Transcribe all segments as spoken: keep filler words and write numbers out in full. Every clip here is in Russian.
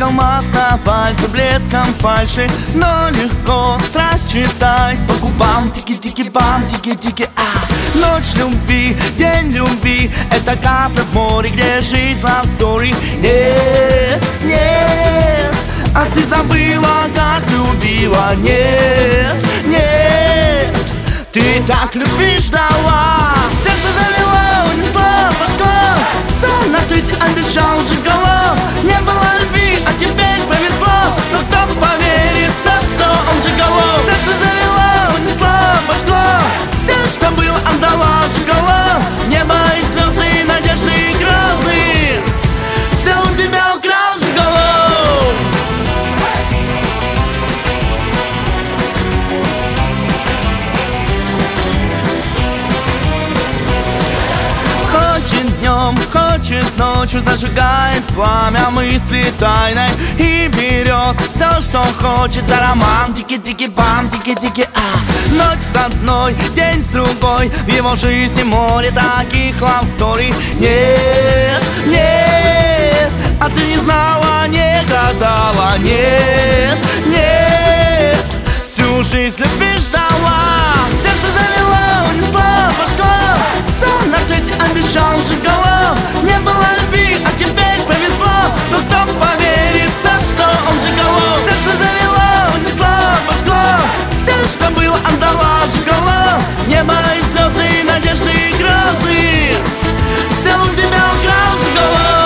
Искал маст на пальце блеском фальши, но легко страсть читать по губам. Тики-тики-бам, тики-тики-а. Ночь любви, день любви, это капля в море, где жизнь love story. Нет, нет, а ты забыла, как любила. Нет, нет, ты так любви ждала. Сердце завело, унесло, пошло. Сон на свете обещал, сжигало. Не было любви, а теперь повезло. Но кто поверит в то, что он жигало? Сердце завело, унесло, пошло. Все, что было, отдала, жигало. Небо и звезды, надежды и грозы. Все у тебя украл, жигало. Хочет днем, хочет ночью, зажигает пламя мысли тайной и берет все, что хочется. Роман, тики-тики-бам, тики-тики-а. Ночь с одной, день с другой, в его жизни море таких love story. Нет, нет, а ты не знала, не гадала. Нет, нет, всю жизнь любви ждала. Сердце завело, унесло, пошло. Сон на свете обещал, жигало. Не было любви, а теперь повезло. Но кто поверит в то, что он жигало? Сердце завело, унесло, пошло. Все, что было, отдала, жигало. Небо и звезды, надежды и грозы. Все у тебя украл, жигало.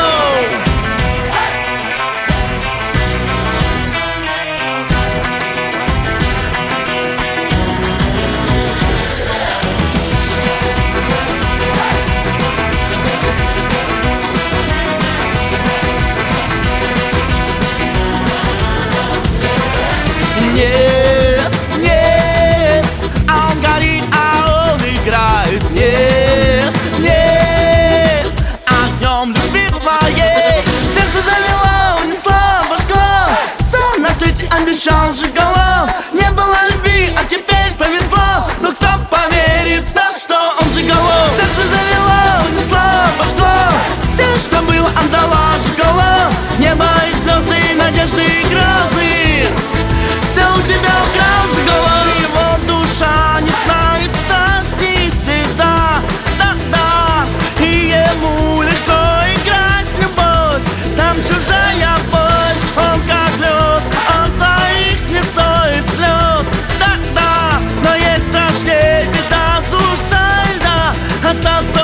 Нет, нет, а он горит, а он играет. Нет, нет, огнем любви твоей. Сердце завело, унесло, пошло. Сон на свете обещал, жигало. Не было любви, а теперь повезло. Но кто поверит в то, что он жигало? Сердце завело, унесло, пошло. Все, что было, отдала, жигало. Небо и звезды, надежды и грозы. Все у тебя украл, жигало. Его душа не знает страсти и стыда. Да-да, и ему легко играть в любовь. Там чужая боль, он как лед, он твоих не стоит слез. Да-да, но есть страшнее беда с душой, да. Остался